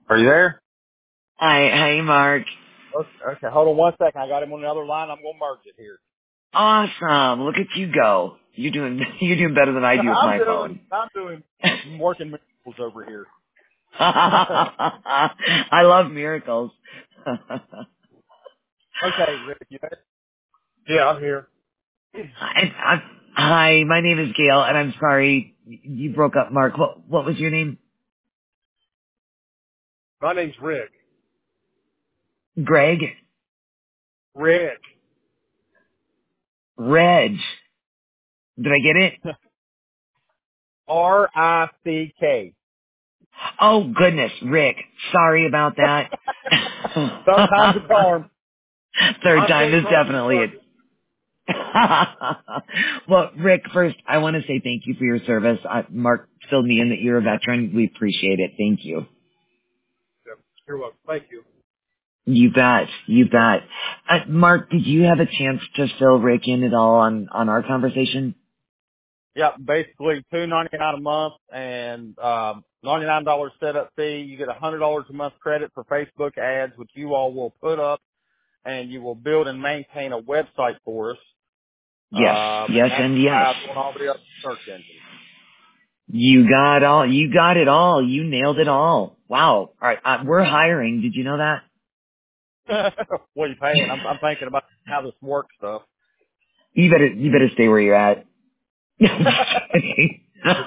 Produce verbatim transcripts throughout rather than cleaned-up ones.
Are you there? Hi, hi, Mark. Okay, okay, hold on one second. I got him on the other line. I'm going to merge it here. Awesome. Look at you go. You're doing you're doing better than I do with I'm my doing, phone. I'm doing working miracles over here. I love miracles. Okay, Rick, you there? Yeah, I'm here. And I'm, hi, my name is Gail, and I'm sorry you broke up, Mark. What what was your name? My name's Rick. Greg? Rick. Reg. Did I get it? R I C K. Oh goodness, Rick. Sorry about that. Sometimes a charm. Third I'm time still is trying to definitely learn it. it. Well, Rick, first, I want to say thank you for your service. Uh, Mark filled me in that you're a veteran. We appreciate it. Thank you. Yeah, you're welcome. Thank you. You bet. You bet. Uh, Mark, did you have a chance to fill Rick in at all on, on our conversation? Yeah, basically two ninety nine a month and um ninety nine dollars setup fee. You get a hundred dollars a month credit for Facebook ads, which you all will put up, and you will build and maintain a website for us. Yes. Um, and Yes that's and yes. live on all the other search engines. You got all, you got it all. You nailed it all. Wow. All right. Uh, we're hiring. Did you know that? What are you paying? I'm, I'm thinking about how this works stuff. You better, you better stay where you're at. Just kidding.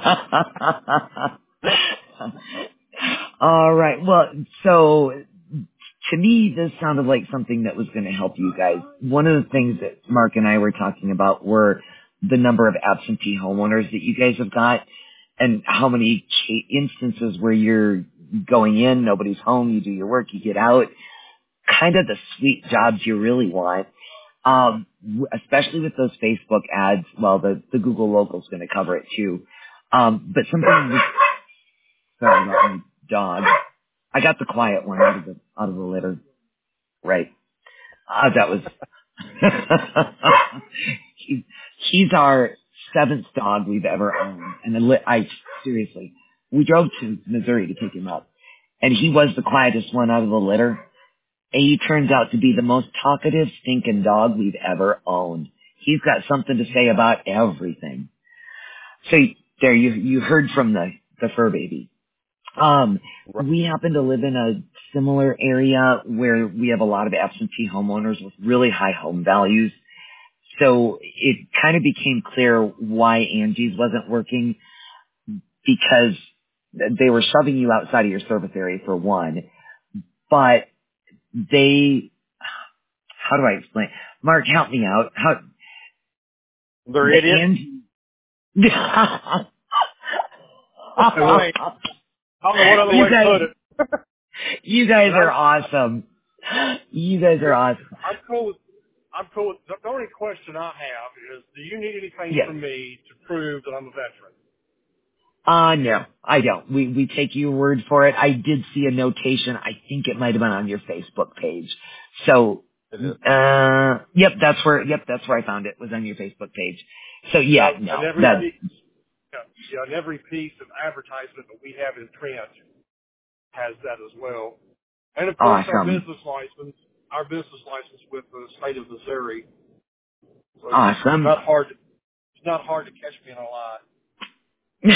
All right. Well, so to me, this sounded like something that was going to help you guys. One of the things that Mark and I were talking about were the number of absentee homeowners that you guys have got and how many ca- instances where you're going in, nobody's home, you do your work, you get out, kind of the sweet jobs you really want. Um, w- especially with those Facebook ads, well, the, the Google logo's going to cover it too. Um, but something, we- sorry about my dog. I got the quiet one out of the, out of the litter. Right. Uh, that was, he, he's our seventh dog we've ever owned. And I, li- I, seriously, we drove to Missouri to pick him up. And he was the quietest one out of the litter. And he turns out to be the most talkative, stinking dog we've ever owned. He's got something to say about everything. So there, you you heard from the the fur baby. Um, Right. we happen to live in a similar area where we have a lot of absentee homeowners with really high home values. So it kind of became clear why Angie's wasn't working because they were shoving you outside of your service area for one, but they, how do I explain? Mark, help me out. How They're the idiots. Angie? I mean, I don't know what other You way to guys, put it. you guys And are I'm, awesome. You guys are awesome. I'm cool with, I'm cool with, the only question I have is, do you need anything Yes. from me to prove that I'm a veteran? Uh, no, I don't. We, we take your word for it. I did see a notation. I think it might have been on your Facebook page. So, It is. uh, yep, that's where, yep, that's where I found it, was on your Facebook page. So Yeah, yeah, and no, every that, piece, yeah, yeah, and every piece of advertisement that we have in print has that as well. And of course, our awesome. business license, our business license with the state of Missouri. So it's Awesome. not hard. To, it's not hard to catch me in a lie. See,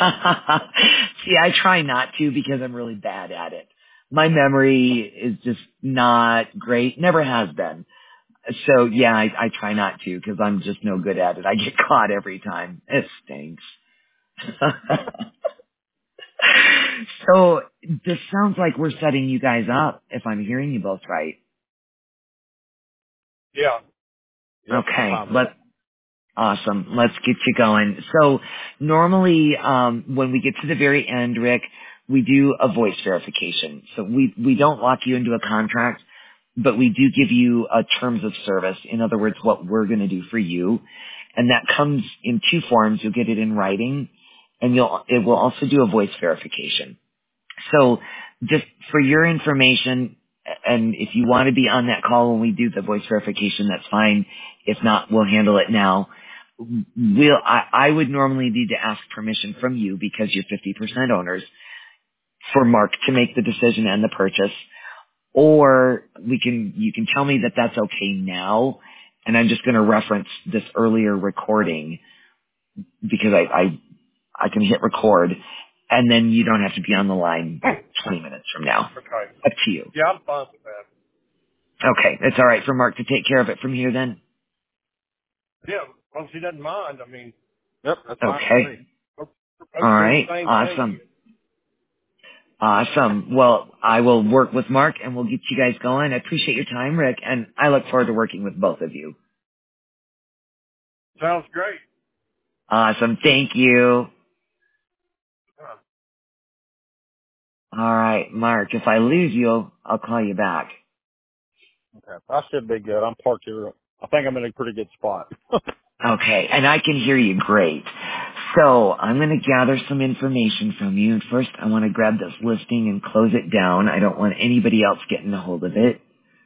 I try not to because I'm really bad at it. My memory is just not great. Never has been. So yeah, I, I try not to because I'm just no good at it. I get caught every time. It stinks. So this sounds like we're setting you guys up, if I'm hearing you both right. Yeah. Yep. I'm Okay, fine with let that. awesome. Let's get you going. So normally, um, when we get to the very end, Rick, we do a voice verification. So we we don't lock you into a contract, but we do give you a terms of service. In other words, what we're going to do for you, and that comes in two forms. You'll get it in writing, and you'll it will also do a voice verification. So just for your information, and if you want to be on that call when we do the voice verification, that's fine. If not, we'll handle it now. We'll, I, I would normally need to ask permission from you because you're fifty percent owners for Mark to make the decision and the purchase, or we can, you can tell me that that's okay now, and I'm just going to reference this earlier recording because I, I, I can hit record, and then you don't have to be on the line twenty minutes from now. Okay. Up to you. Yeah, I'm fine with that. Okay, it's all right for Mark to take care of it from here then? Yeah, once he doesn't mind, I mean. Yep, that's fine with Okay. me. We're All both doing right. the same Awesome. thing. Awesome. Well, I will work with Mark and we'll get you guys going. I appreciate your time, Rick, and I look forward to working with both of you. Sounds great. Awesome. Thank you. Uh, All right, Mark, if I lose you, I'll call you back. Okay, I should be good. I'm parked here. I think I'm in a pretty good spot. Okay, and I can hear you great. So I'm going to gather some information from you. And first, I want to grab this listing and close it down. I don't want anybody else getting a hold of it.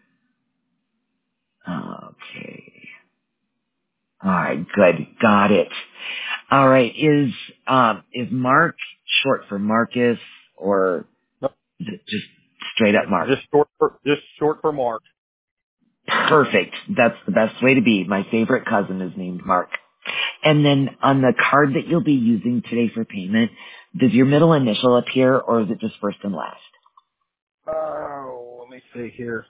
Okay. All right, good. Got it. All right, is um, is Mark short for Marcus, or No, is it just straight up Mark? just short for just short for Mark. Perfect. That's the best way to be. My favorite cousin is named Mark. And then on the card that you'll be using today for payment, does your middle initial appear, or is it just first and last? Oh, let me see here.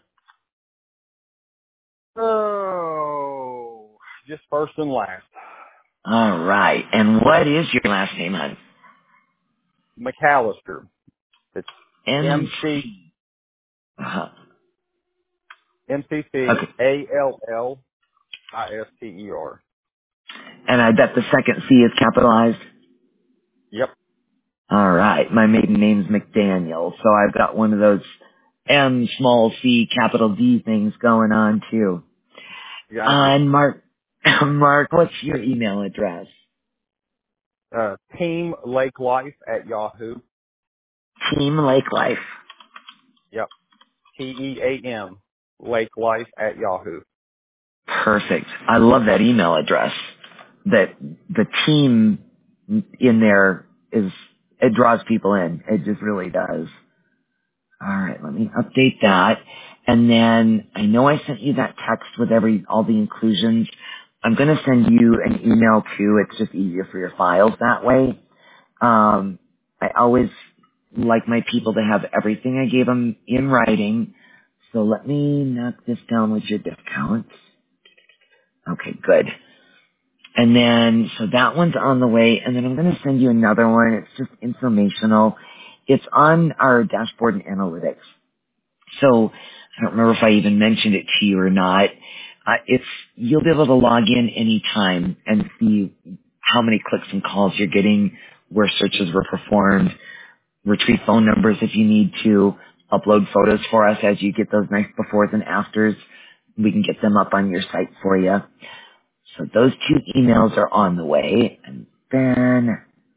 Oh, just first and last. All right. And what is your last name, hon? McAllister. It's M M C C. Uh-huh. M C C Okay. A L L I S T E R. And I bet the second C is capitalized. Yep. All right. My maiden name's McDaniel, so I've got one of those M small C capital D things going on too. Gotcha. And Mark, Mark, what's your email address? Uh, Team Lake Life at Yahoo. Team Lake Life. Yep. T E A M Lake Life at Yahoo. Perfect. I love that email address. That the team in there is, it draws people in. It just really does. All right, let me update that. And then I know I sent you that text with every all the inclusions. I'm going to send you an email too. It's just easier for your files that way. Um, I always like my people to have everything I gave them in writing. So let me knock this down with your discounts. Okay, good. And then, so that one's on the way, and then I'm going to send you another one. It's just informational. It's on our dashboard and analytics. So, I don't remember if I even mentioned it to you or not. Uh, it's, you'll be able to log in anytime and see how many clicks and calls you're getting, where searches were performed, retrieve phone numbers if you need to, upload photos for us as you get those nice befores and afters. We can get them up on your site for you. So those two emails are on the way. And then,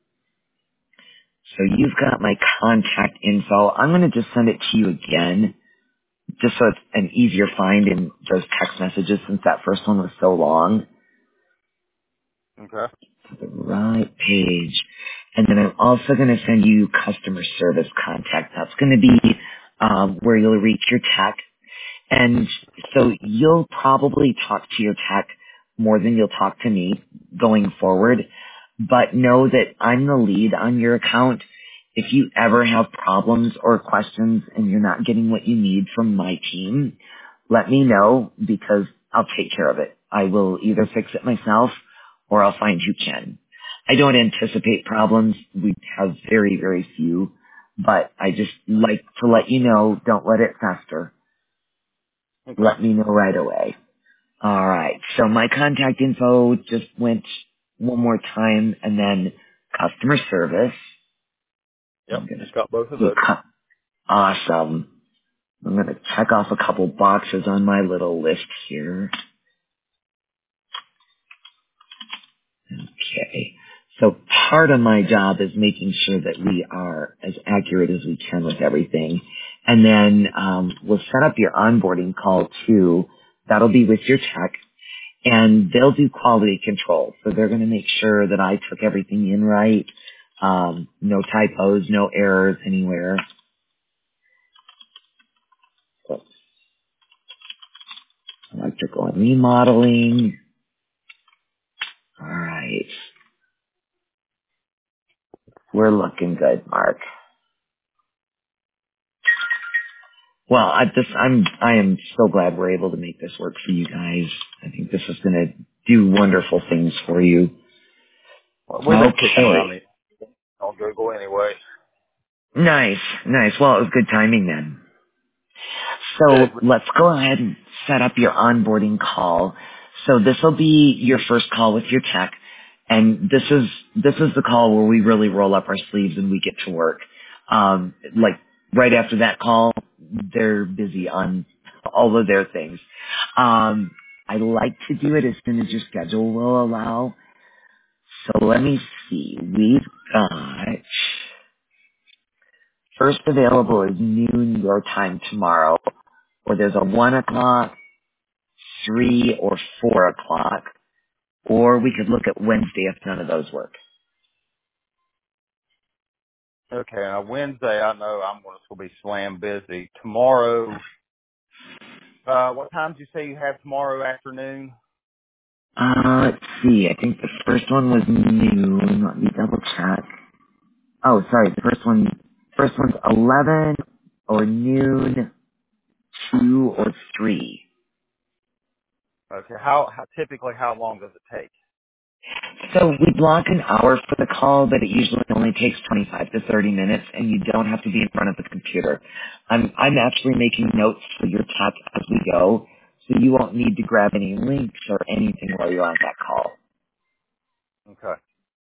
so you've got my contact info. I'm going to just send it to you again, just so it's an easier find in those text messages since that first one was so long. Okay. The right page. And then I'm also going to send you customer service contact. That's going to be um, where you'll reach your tech. And so you'll probably talk to your tech more than you'll talk to me going forward. But know that I'm the lead on your account. If you ever have problems or questions and you're not getting what you need from my team, let me know because I'll take care of it. I will either fix it myself or I'll find who can. I don't anticipate problems. We have very, very few. But I just like to let you know, don't let it fester. Okay. Let me know right away. All right. So my contact info just went one more time, and then customer service. Yep. I'm gonna Just got both of do those. cu- awesome. I'm gonna check off a couple boxes on my little list here. Okay. So part of my job is making sure that we are as accurate as we can with everything. And then um, we'll set up your onboarding call too. That'll be with your tech. And they'll do quality control. So they're going to make sure that I took everything in right. Um, no typos, no errors anywhere. Electrical and remodeling. All right. We're looking good, Mark. Well, I just, I'm, I am so glad we're able to make this work for you guys. I think this is going to do wonderful things for you. Well, we've been kicking Okay. around it on Google anyway. Nice, nice. Well, it was good timing then. So Good. let's go ahead and set up your onboarding call. So this will be your first call with your tech. And this is, this is the call where we really roll up our sleeves and we get to work. Um, like right after that call, they're busy on all of their things. Um, I like to do it as soon as your schedule will allow. So let me see. We've got first available is noon your time tomorrow, or there's a one o'clock, three or four o'clock, or we could look at Wednesday if none of those work. Okay, now Wednesday, I know I'm going to be slam busy. Tomorrow, uh, what time did you say you have tomorrow afternoon? Uh, let's see. I think the first one was noon. Let me double check. Oh, sorry. The first one, first one's eleven or noon, two or three. Okay, how, how typically how long does it take? So we block an hour for the call, but it usually only takes twenty-five to thirty minutes, and you don't have to be in front of the computer. I'm I'm actually making notes for your tech as we go, so you won't need to grab any links or anything while you're on that call. Okay.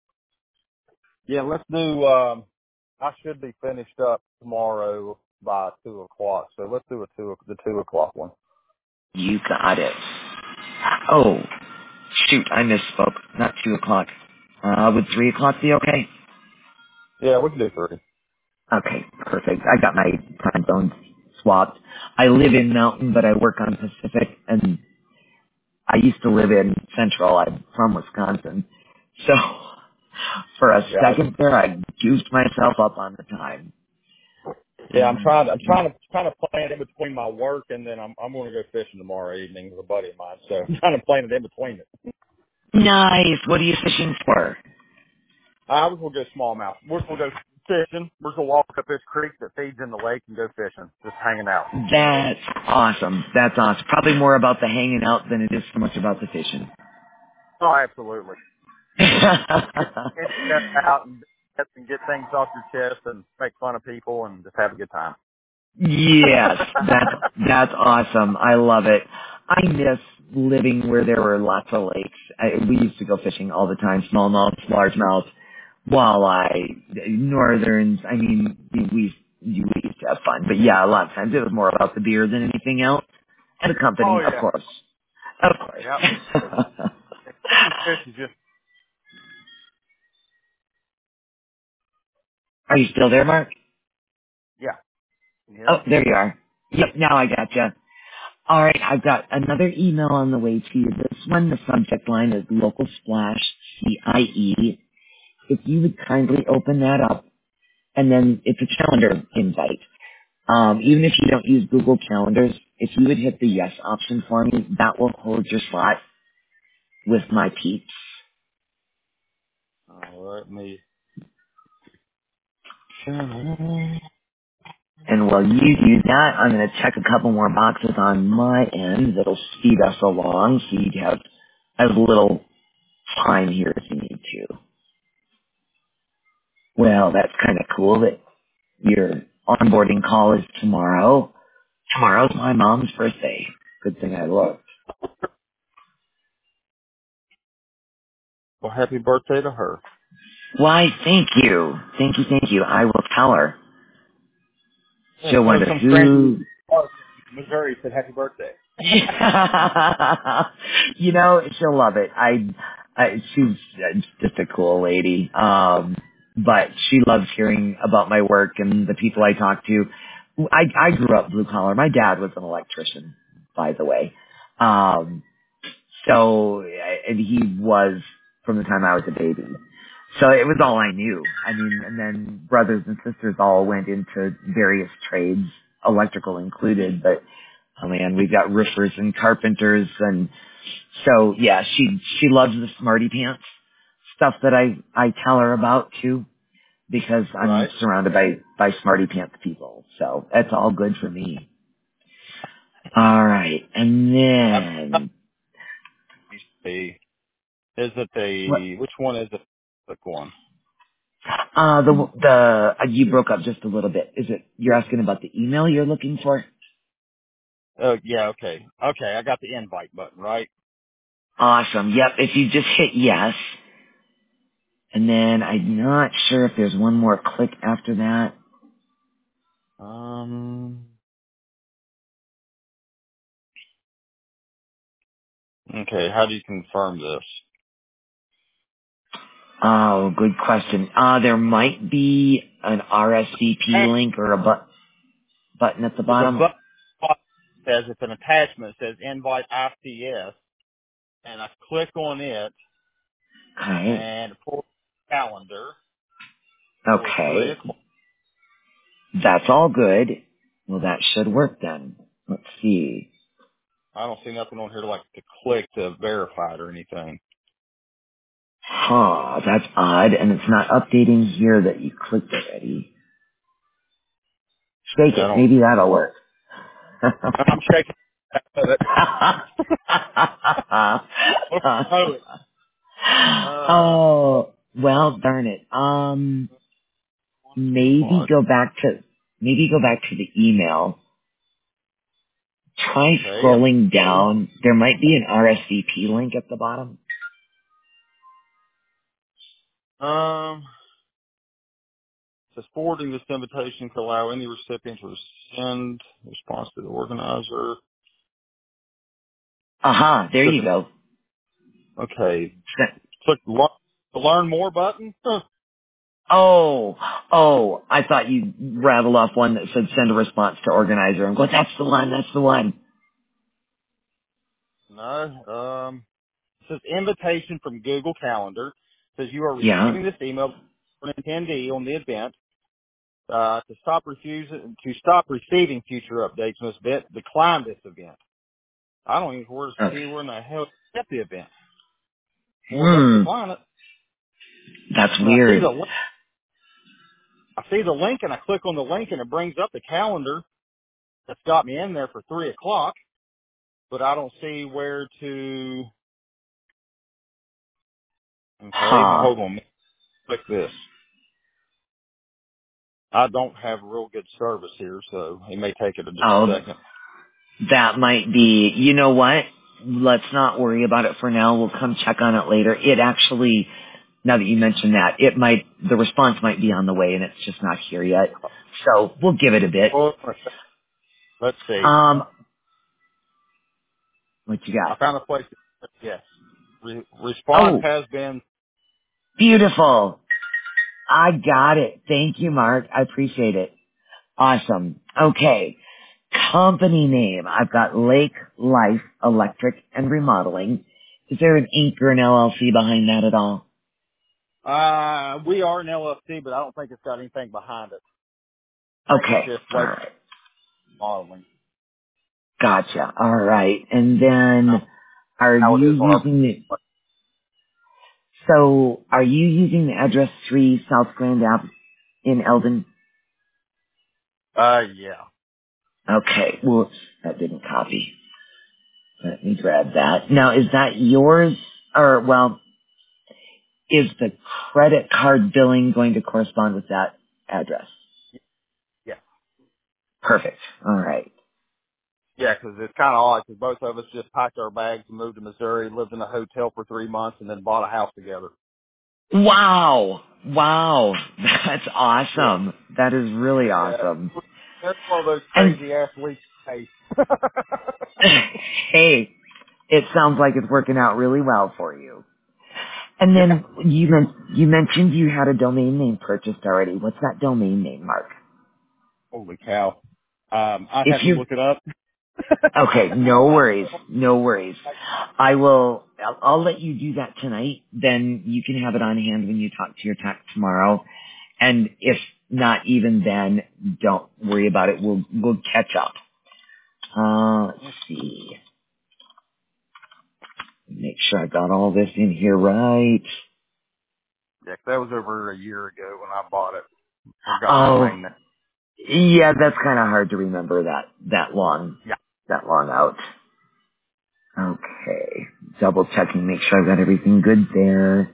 Yeah, let's do. Um, I should be finished up tomorrow by two o'clock, so let's do a two the two o'clock one. You got it. Oh, shoot, I misspoke. Not two o'clock. Uh, would three o'clock be okay? Yeah, we can do three. Okay, perfect. I got my time zones swapped. I live in Mountain, but I work on Pacific, and I used to live in Central. I'm from Wisconsin. So for a Yeah, second there, I goofed myself up on the time. yeah. I'm Um, trying. I'm trying to trying to plan it in between my work, and then I'm I'm going to go fishing tomorrow evening with a buddy of mine. So I'm trying to plan it in between it. nice. What are you fishing for? I was going to go smallmouth. We're just going to go fishing. We're just going to walk up this creek that feeds in the lake and go fishing, just hanging out. That's awesome. That's awesome. Probably more about the hanging out than it is so much about the fishing. Oh, absolutely. Get get that out and and get things off your chest and make fun of people and just have a good time. Yes, that's that's awesome. I love it. I miss living where there were lots of lakes. I, we used to go fishing all the time, smallmouth, largemouth, walleye, northerns. I mean, we we used to have fun. But yeah, a lot of times it was more about the beer than anything else, and the Oh company, of yeah. course, of Yep. course. Getting fish is just Are you still there, Mark? yeah. Can you hear Oh, me? there you are. Yep, now I gotcha. All right, I've got another email on the way to you. This one, the subject line is Local Splash C I E. If you would kindly open that up, and then it's a calendar invite. Um, even if you don't use Google Calendars, if you would hit the yes option for me, that will hold your slot with my peeps. Uh, let me. And while you do that, I'm going to check a couple more boxes on my end that'll speed us along so you have as little time here as you need to. Well, that's kind of cool that your onboarding call is tomorrow. Tomorrow's my mom's birthday. Good thing I looked. Well, happy birthday to her. Why, thank you. Thank you, thank you. I will tell her. Yeah, She'll so wonder some stranger who... in Missouri said happy birthday. you know, she'll love it. I, I, she's just a cool lady. Um, but she loves hearing about my work and the people I talk to. I, I grew up blue collar. My dad was an electrician, by the way. Um, So, and he was from the time I was a baby. So it was all I knew. I mean, and then brothers and sisters all went into various trades, electrical included, but oh man, we've got roofers and carpenters and so yeah, she, she loves the smarty pants stuff that I, I tell her about too, because I'm Right. surrounded by, by smarty pants people. So that's all good for me. All right. And I, then the is it what, the which one is it? The one. uh, the, the, uh, you broke up just a little bit. Is it, you're asking about the email you're looking for? Oh yeah. Okay. Okay. I got the invite button. Right. Awesome. Yep. If you just hit yes, and then I'm not sure if there's one more click after that. Um. Okay. How do you confirm this? Oh, good question. Uh, there might be an R S V P link or a bu- button at the There's a bottom. button that says it's an attachment. It says invite I C S, and I click on it, Okay. and for calendar for three Okay. o'clock. That's all good. Well, that should work then. Let's see. I don't see nothing on here to like to click to verify it or anything. Huh, that's odd, and it's not updating here that you clicked already. Shake Yeah, I it. don't. Maybe that'll work. I'm shaking. It. Oh, uh, Oh, well, darn it. Um, maybe smart. go back to, maybe go back to the email. Try Okay. scrolling down. There might be an R S V P link at the bottom. Um, says forwarding this invitation to allow any recipient to send response to the organizer. Aha, there Says, you go. okay, Se- click lo- the learn more button. Huh. Oh, oh, I thought you rattled off one that said send a response to organizer and go, that's the one, that's the one. No. Um, it says invitation from Google Calendar. It says you are Yeah, receiving this email from an attendee on the event. Uh, to stop refusing, to stop receiving future updates on this event, decline this event. I don't even know where to okay. see where in the hell to get the event. Or let's Hmm, decline it. that's And I see weird. the link. I see the link and I click on the link and it brings up the calendar that's got me in there for three o'clock, but I don't see where to, okay, now Huh. hold on, click this. I don't have real good service here, so it may take it just a Oh, second. that might be, you know what? Let's not worry about it for now. We'll come check on it later. It actually, now that you mention that, it might, the response might be on the way and it's just not here yet. So we'll give it a bit. Well, let's see. Um, what you I got? found a place. Yes. Re- response Oh, has been, beautiful. I got it. Thank you, Mark. I appreciate it. Awesome. Okay. Company name. I've got Lake Life Electric and Remodeling. Is there an Inc or an L L C behind that at all? uh, we are an L L C, but I don't think it's got anything behind it. I think it's Okay. just All like right. modeling. Gotcha. All right. And How then are how it you is on our, using the, so are you using the address three South Grand Ave in Eldon? uh, yeah. Okay. Whoops. That didn't copy. Let me grab that. Now, is that yours? Or, well, is the credit card billing going to correspond with that address? Yeah. Perfect. All right. Yeah, 'cause it's kind of odd 'cause both of us just packed our bags and moved to Missouri, lived in a hotel for three months, and then bought a house together. Wow. Wow. That's Yeah. awesome. That is really Yeah. awesome. That's one of those And crazy ass weeks. Hey. hey, it sounds like it's working out really well for you. And Yeah. then you men- you mentioned you had a domain name purchased already. What's that domain name, Mark? Holy cow. Um, I If had to you look it up. Okay, no worries, no worries. I will, I'll, I'll let you do that tonight. Then you can have it on hand when you talk to your tech tomorrow. And if not even then, don't worry about it. We'll, we'll catch up. Uh, let's see. Make sure I got all this in here right. Yeah, 'cause that was over a year ago when I bought it or got my Oh, domain name. yeah, that's kind of hard to remember that, that long, Yeah. that long out. Okay. Double checking, make sure I got everything good there.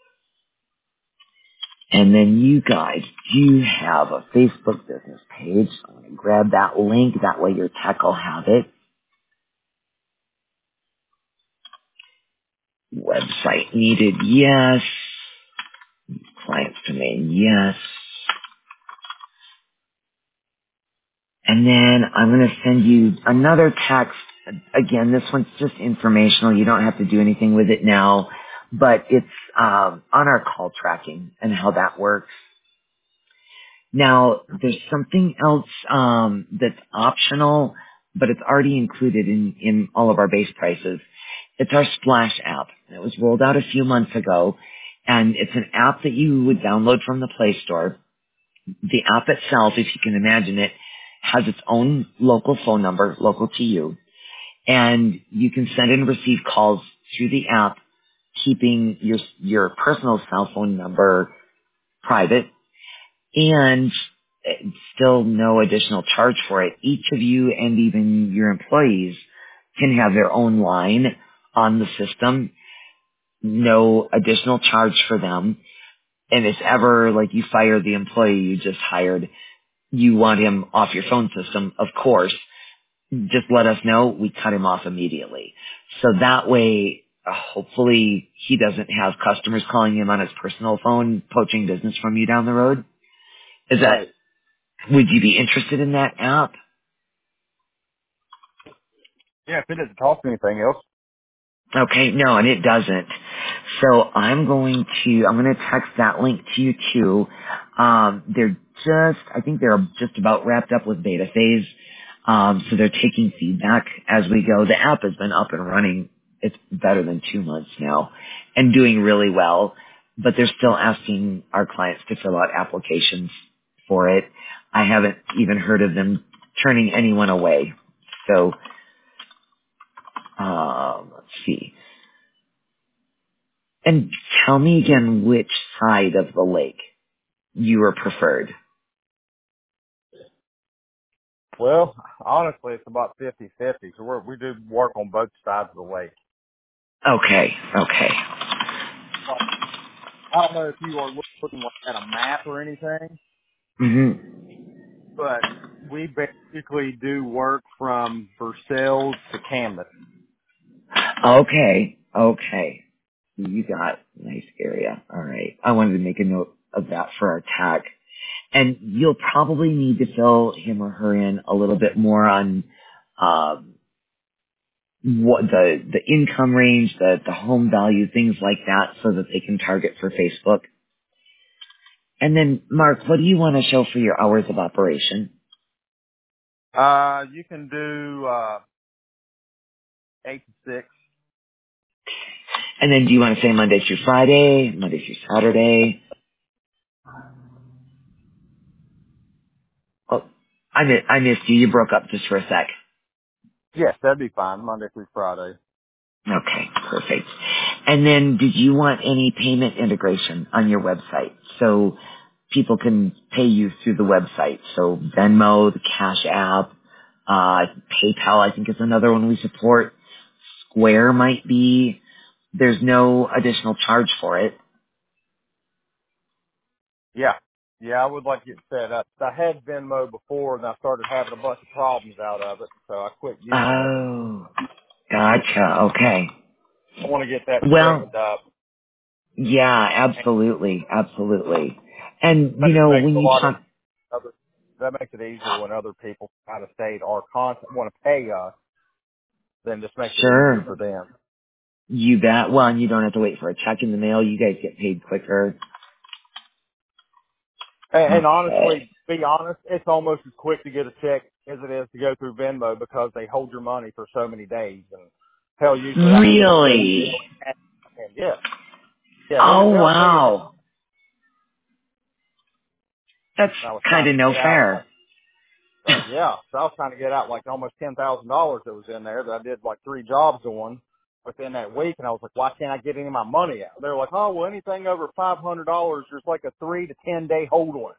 And then you guys do have a Facebook business page. I'm going to grab that link. That way your tech will have it. Website needed, yes. Client's domain, yes. And then I'm going to send you another text. Again, this one's just informational. You don't have to do anything with it now. But it's um, on our call tracking and how that works. Now, there's something else um, that's optional, but it's already included in, in all of our base prices. It's our Splash app. It was rolled out a few months ago, and it's an app that you would download from the Play Store. The app itself, if you can imagine it, has its own local phone number, local to you, and you can send and receive calls through the app, keeping your your personal cell phone number private, and still no additional charge for it. Each of you and even your employees can have their own line on the system, no additional charge for them. And if ever, like, you fire the employee you just hired, you want him off your phone system, of course, just let us know. We cut him off immediately. So that way, uh, hopefully he doesn't have customers calling him on his personal phone, poaching business from you down the road. Is that, Right. would you be interested in that app? Yeah, if it doesn't cost me anything else. Okay, no, and it doesn't. So I'm going to, I'm going to text that link to you too. Um, they're just, I think they're just about wrapped up with beta phase. Um, so they're taking feedback as we go. The app has been up and running. It's better than two months now and doing really well, but they're still asking our clients to fill out applications for it. I haven't even heard of them turning anyone away. So, um, let's see. And tell me again which side of the lake you are preferred. Well, honestly, it's about fifty-fifty. So we're, we do work on both sides of the lake. Okay, okay. Like, I don't know if you are looking at a map or anything, hmm but we basically do work from Versailles to Camden. Okay, okay. You got a nice area. All right. I wanted to make a note of that for our tag. And you'll probably need to fill him or her in a little bit more on um, what the the income range, the the home value, things like that, so that they can target for Facebook. And then, Mark, what do you want to show for your hours of operation? Uh, you can do, uh, eight to six. And then do you want to say Monday through Friday, Monday through Saturday? Oh, I, mi- I missed you. You broke up just for a sec. Yes, that'd be fine. Monday through Friday. Okay, perfect. And then did you want any payment integration on your website so people can pay you through the website? So Venmo, the Cash App, uh, PayPal, I think is another one we support. Square might be. There's no additional charge for it. Yeah. Yeah, I would like to get set up. I had Venmo before and I started having a bunch of problems out of it, so I quit using it. Oh, gotcha. Okay. I want to get that Well, straightened up. yeah, absolutely, absolutely. And That you just know, makes when it a you lot of talk, other, that makes it easier when other people out of state are constant, want to pay us, then just makes it easier sure, for them. you bet. Well, and you don't have to wait for a check in the mail. You guys get paid quicker. And, and Okay. honestly, be honest, it's almost as quick to get a check as it is to go through Venmo because they hold your money for so many days. And hell, usually I can get a check. Really? And yeah, yeah, they'll Oh, they'll pay you back. wow. That's And I was kind trying of to no get out like, fair. uh, yeah, so I was trying to get out like almost ten thousand dollars that was in there that I did like three jobs on within that week, and I was like, why can't I get any of my money out? They're like, oh, well, anything over five hundred dollars, there's like a three to ten day hold on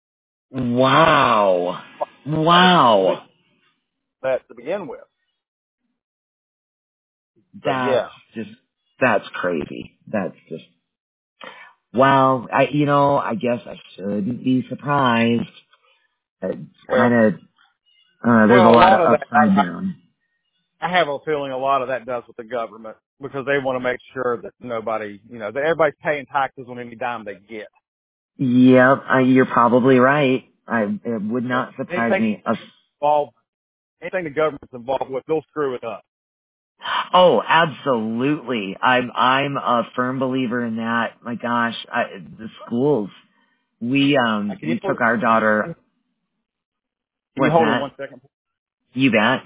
Wow. it. I didn't Wow. that to begin with. But That's yeah, just, that's crazy. That's just, wow. I, you know, I guess I shouldn't be surprised. It's kind well, of, uh, there's a well, a lot lot of of that, I, upside down. I have a feeling a lot of that does with the government because they want to make sure that nobody, you know, that everybody's paying taxes on any dime they get. Yep, I, you're probably right. I, it would Yeah. not surprise Anything me. Uh, involved, anything the government's involved with, they'll screw it up. oh, absolutely. I'm, I'm a firm believer in that. My gosh, I, the schools, we, Uh, um, Can you we hold, took our daughter, can you what's hold on that? one second? You bet.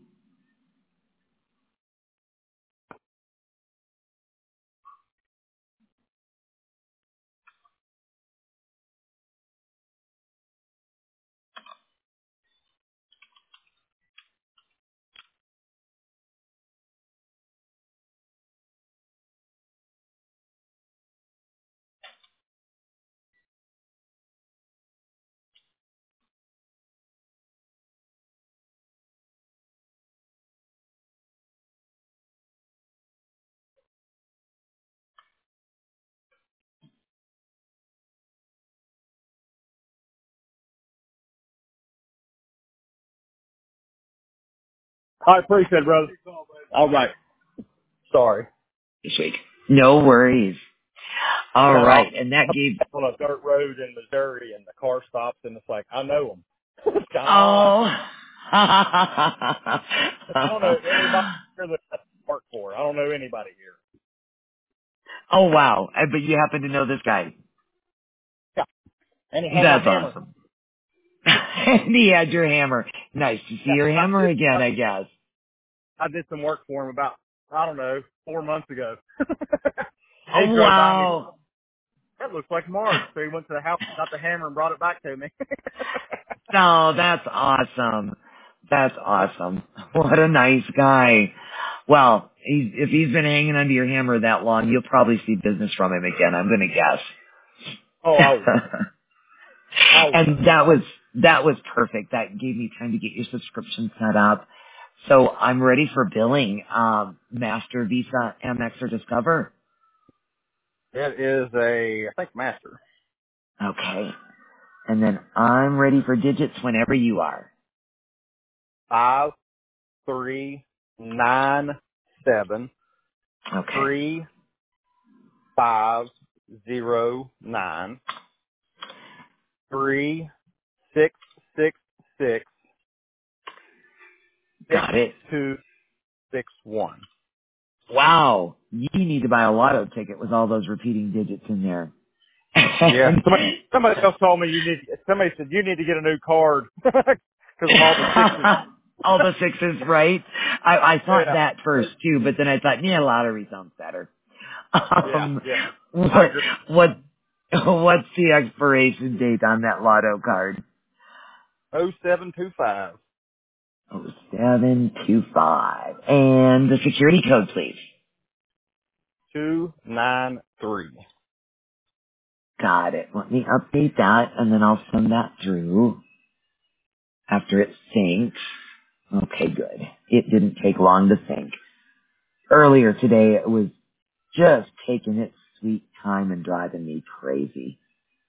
I appreciate it, brother. All right. Sorry. This week. No worries. All No, right, I'm and that gave. on a dirt road in Missouri, and the car stops, and it's like, I know them. It's kind of odd. Oh. I don't know anybody here that I work for. I don't know anybody here. oh wow! I- But you happen to know this guy. Yeah. And he had my That's hammer. awesome. And he had your hammer. Nice to see Yeah, your I hammer did, again, I, I guess. I did some work for him about, I don't know, four months ago. Oh He drove by me. wow! That looks like Mark. So he went to the house, got the hammer, and brought it back to me. Oh, that's awesome. That's awesome. What a nice guy. Well, he, if he's been hanging onto your hammer that long, you'll probably see business from him again. I'm going Oh, to I will. guess. I will. And that was that was perfect. That gave me time to get your subscription set up. So I'm ready for billing. Um, Master, Visa, Amex, or Discover. It is a, I think, master. Okay. And then I'm ready for digits whenever you are. Five, three, nine, seven, Okay. three, five, zero, nine, three, six, six, six, six, Got it. two, six, one. Wow. You need to buy a lotto ticket with all those repeating digits in there. Yeah. Somebody, somebody else told me you need. Somebody said you need to get a new card because of all the sixes. all the sixes, right? I, I thought Yeah. that first too, but then I thought, yeah, lottery sounds better. Yeah. Um, Yeah. I what, agree. what, what's the expiration date on that lotto card? Oh seven two five Oh, seven two five. And the security code, please. two nine three. Got it. Let me update that, and then I'll send that through after it syncs. Okay, good. It didn't take long to sync. Earlier today, it was just taking its sweet time and driving me crazy.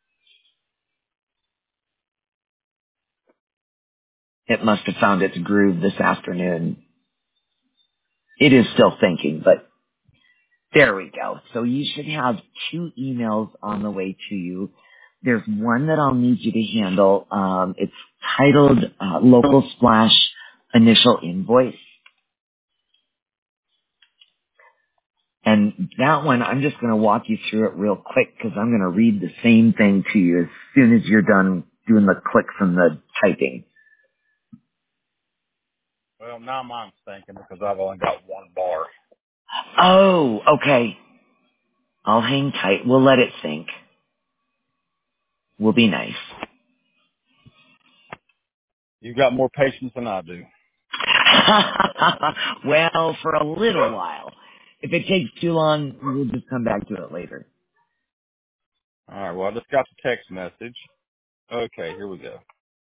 It must have found its groove this afternoon. It is still thinking, but there we go. So you should have two emails on the way to you. There's one that I'll need you to handle. Um, it's titled uh, Local Splash Initial Invoice. And that one, I'm just going to walk you through it real quick because I'm going to read the same thing to you as soon as you're done doing the clicks and the typing. Well, now mine's thinking because I've only got one bar. Oh, okay. I'll hang tight. We'll let it think. We'll be nice. You've got more patience than I do. Well, for a little while. If it takes too long, we'll just come back to it later. All right. Well, I just got the text message. Okay, here we go.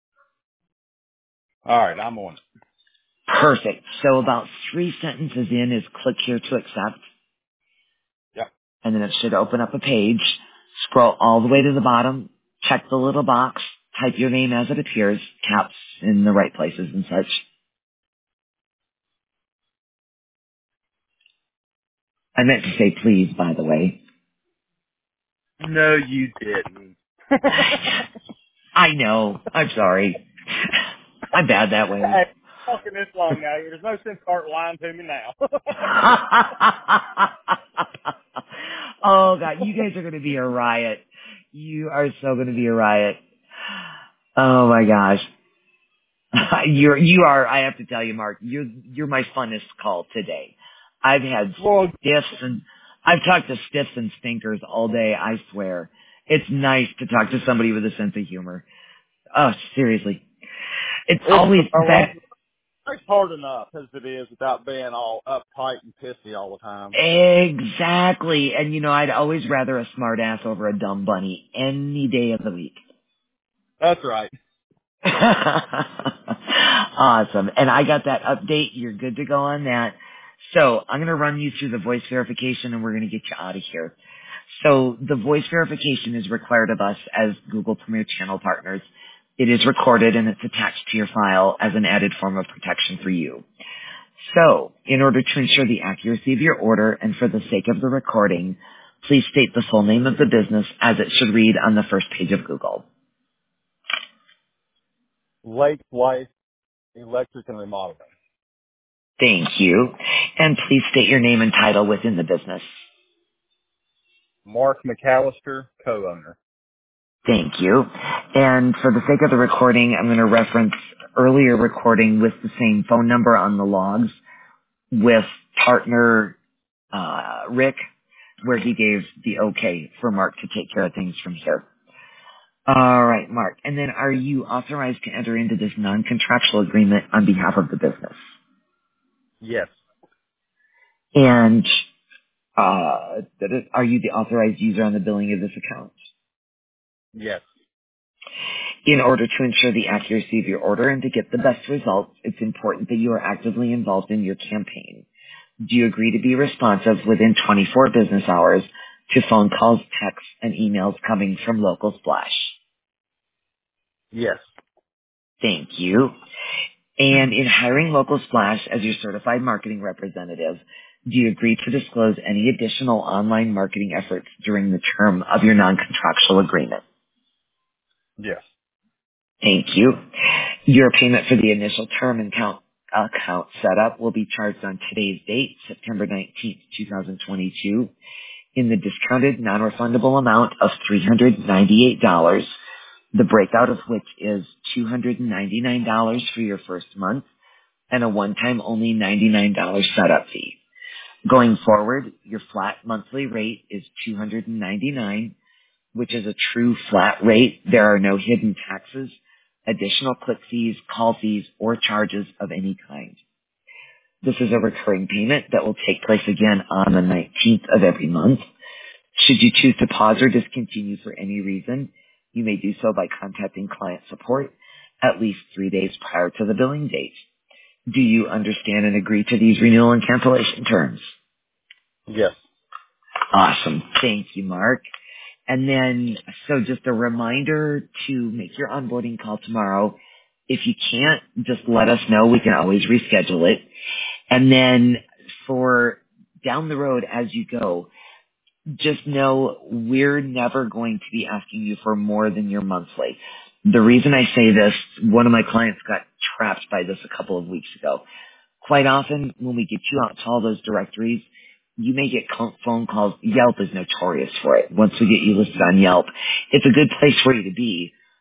All right, I'm on it. Perfect. So about three sentences in is click here to accept. Yep. And then it should open up a page. Scroll all the way to the bottom. Check the little box. Type your name as it appears. Caps in the right places and such. I meant to say please, by the way. No, you didn't. I know. I'm sorry. I'm bad that way. Hey, talking this long now, there's no sense start lying to me now. Oh, God. You guys are going to be a riot. You are so going to be a riot. Oh, my gosh. You're, you are, I have to tell you, Mark, you're, you're my funnest call today. I've had Well, stiffs and, I've talked to stiffs and stinkers all day, I swear. It's nice to talk to somebody with a sense of humor. Oh, seriously. It's it's, always well, that, it's hard enough as it is without being all uptight and pissy all the time. exactly. And you know, I'd always rather a smart ass over a dumb bunny any day of the week. That's right. Awesome. And I got that update. You're good to go on that. So I'm going to run you through the voice verification and we're going to get you out of here. So the voice verification is required of us as Google Premier Channel partners. It is recorded and it's attached to your file as an added form of protection for you. So in order to ensure the accuracy of your order and for the sake of the recording, please state the full name of the business as it should read on the first page of Google. Lake Life Electric and Remodeling. Thank you. And please state your name and title within the business. Mark McAllister, co-owner. Thank you. And for the sake of the recording, I'm going to reference earlier recording with the same phone number on the logs with partner uh, Rick, where he gave the okay for Mark to take care of things from here. All right, Mark. And then are you authorized to enter into this non-contractual agreement on behalf of the business? Yes. And uh, that is- are you the authorized user on the billing of this account? Yes. In order to ensure the accuracy of your order and to get the best results, it's important that you are actively involved in your campaign. Do you agree to be responsive within twenty-four business hours to phone calls, texts, and emails coming from Local Splash? Yes. Thank you. And in hiring Local Splash as your certified marketing representative, do you agree to disclose any additional online marketing efforts during the term of your non-contractual agreement? Yes. Thank you. Your payment for the initial term and count, account setup will be charged on today's date, September nineteenth, twenty twenty-two, in the discounted non-refundable amount of three hundred ninety-eight dollars, the breakout of which is two hundred ninety-nine dollars for your first month and a one-time only ninety-nine dollars setup fee. Going forward, your flat monthly rate is two hundred ninety-nine dollars, which is a true flat rate. There are no hidden taxes, additional click fees, call fees, or charges of any kind. This is a recurring payment that will take place again on the nineteenth of every month. Should you choose to pause or discontinue for any reason, you may do so by contacting client support at least three days prior to the billing date. Do you understand and agree to these renewal and cancellation terms? Yes. Awesome. Thank you, Mark. And then, so just a reminder to make your onboarding call tomorrow. If you can't, just let us know. We can always reschedule it. And then for down the road as you go, just know we're never going to be asking you for more than your monthly. The reason I say this, one of my clients got trapped by this a couple of weeks ago. Quite often when we get you out to all those directories, you may get co- phone calls. Yelp is notorious for it. Once we get you listed on Yelp, it's a good place for you to be.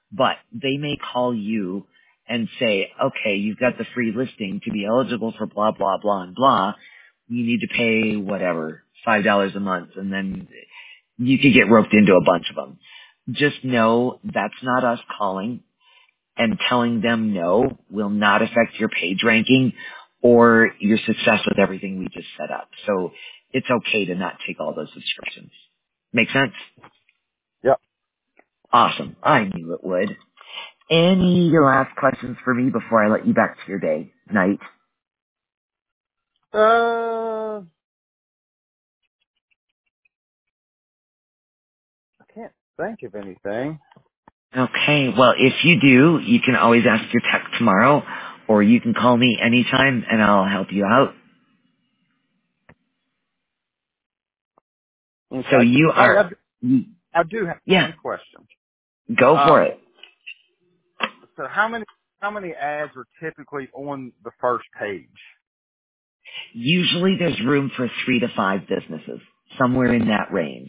but they may call you and say, okay, you've got the free listing to be eligible for blah, blah, blah, and blah. You need to pay whatever, five dollars a month, and then you could get roped into a bunch of them. Just know that's not us calling, and telling them no will not affect your page ranking or your success with everything we just set up. So it's okay to not take all those subscriptions. Make sense? Yep. Awesome. I knew it would. Any last questions for me before I let you back to your day, night? Uh, I can't think of anything. Okay. Well, if you do, you can always ask your tech tomorrow, or you can call me anytime and I'll help you out. So Okay. you Hey, I, are, I do have yeah, one question. go for Um, it. so how many how many ads are typically on the first page? Usually there's room for three to five businesses, somewhere in that range.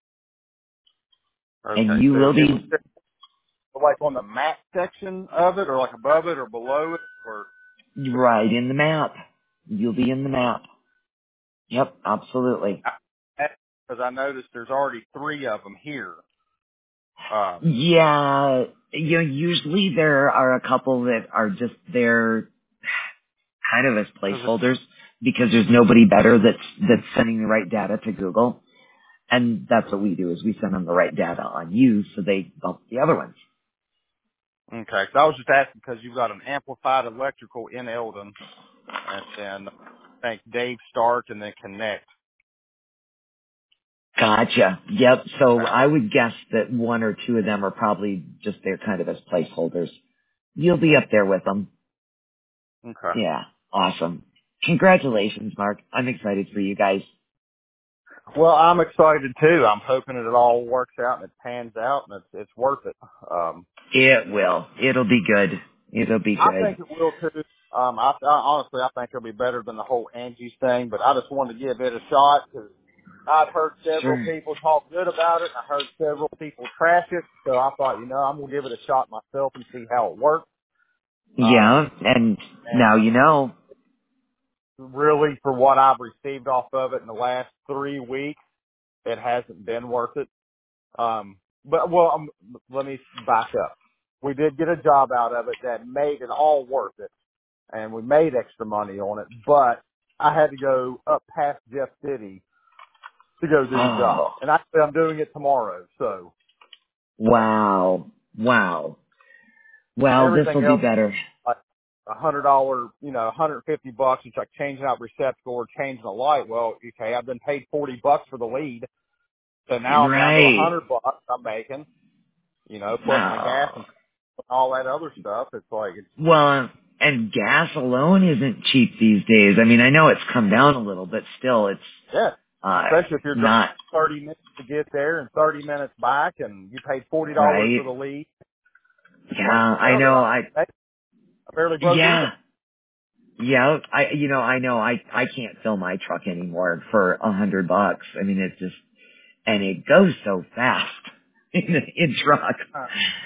And Okay. you So will is be it like on the map section of it, or like above it, or below it, or? right in the map. You'll be in the map. Yep, absolutely. Because I noticed there's already three of them here. Um, Yeah, you know, usually there are a couple that are just there kind of as cause it, placeholders because there's nobody better that's, that's sending the right data to Google. And that's what we do is we send them the right data on you so they bump the other ones. okay. So I was just asking because you've got an amplified electrical in Eldon, and then I think Dave Stark and then Connect. Gotcha. Yep. So Okay. I would guess that one or two of them are probably just there kind of as placeholders. You'll be up there with them. Okay. Yeah. Awesome. Congratulations, Mark. I'm excited for you guys. Well, I'm excited too. I'm hoping that it all works out and it pans out and it's it's worth it. Um, It will. It'll be good. It'll be I good. think it will too. Um, I, I honestly I think it'll be better than the whole Angie's thing, but I just wanted to give it a shot because I've heard several Sure. people talk good about it. I heard several people trash it, so I thought, you know, I'm gonna give it a shot myself and see how it works. Um, Yeah. And and now you know. really, for what I've received off of it in the last three weeks, it hasn't been worth it. Um, but well, um, let me back up. We did get a job out of it that made it all worth it, and we made extra money on it. But I had to go up past Jeff City to go do the job, Oh, and actually I'm doing it tomorrow. So wow. Wow. Well, this everything will be else, better. like a hundred dollar, you know, a hundred and fifty bucks. It's like changing out receptacle or changing a light. Well, okay, I've been paid forty bucks for the lead, so now I'm down to a Right. hundred bucks I'm making. You know, plus my gas Oh. and all that other stuff. It's like it's Well, and gas alone isn't cheap these days. I mean, I know it's come down a little, but still it's, yeah, uh, especially if you're driving not thirty minutes to get there and thirty minutes back, and you paid forty dollars right. for the lead. It's Yeah, like, I well, then know. I I, I barely broke yeah. even. Yeah, I, you know, I know I, I can't fill my truck anymore for a hundred bucks. I mean, it's just, and it goes so fast in, in truck. Uh,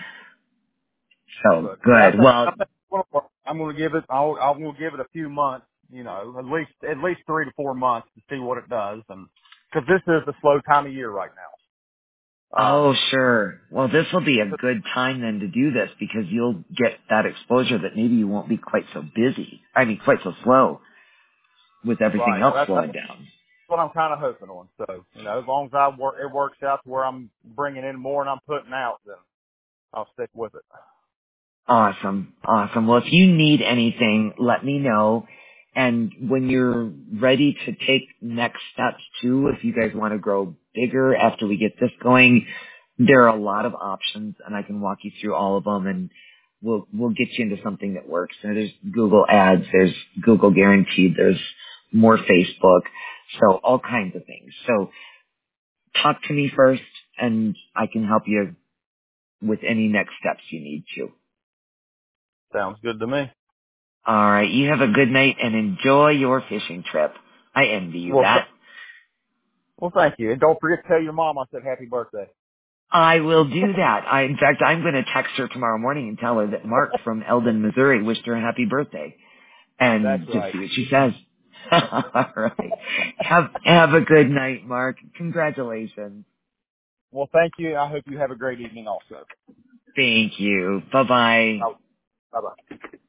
So But yeah, I good. think Well, I think I'm going to give it. I'll, I'm going to give it a few months. You know, at least at least three to four months to see what it does, and because this is the slow time of year right now. oh, Um, sure. Well, this will be a good time then to do this because you'll get that exposure that maybe you won't be quite so busy. I mean, quite so slow with everything right. else That's, slowing that's down. what I'm kind of hoping on. So you know, as long as I work, it works out to where I'm bringing in more and I'm putting out, then I'll stick with it. Awesome. Awesome. Well, if you need anything, let me know. And when you're ready to take next steps too, if you guys want to grow bigger after we get this going, there are a lot of options and I can walk you through all of them and we'll, we'll get you into something that works. And there's Google ads, there's Google guaranteed, there's more Facebook. So all kinds of things. So talk to me first and I can help you with any next steps you need to. Sounds good to me. All right. You have a good night and enjoy your fishing trip. I envy you Well, th- that. well, thank you, and don't forget to tell your mom I said happy birthday. I will do that. I, in fact, I'm going to text her tomorrow morning and tell her that Mark from Eldon, Missouri wished her a happy birthday, and That's just right. see what she says. All right. Have have a good night, Mark. Congratulations. Well, thank you. I hope you have a great evening also. Thank you. Bye bye. Oh, bye-bye.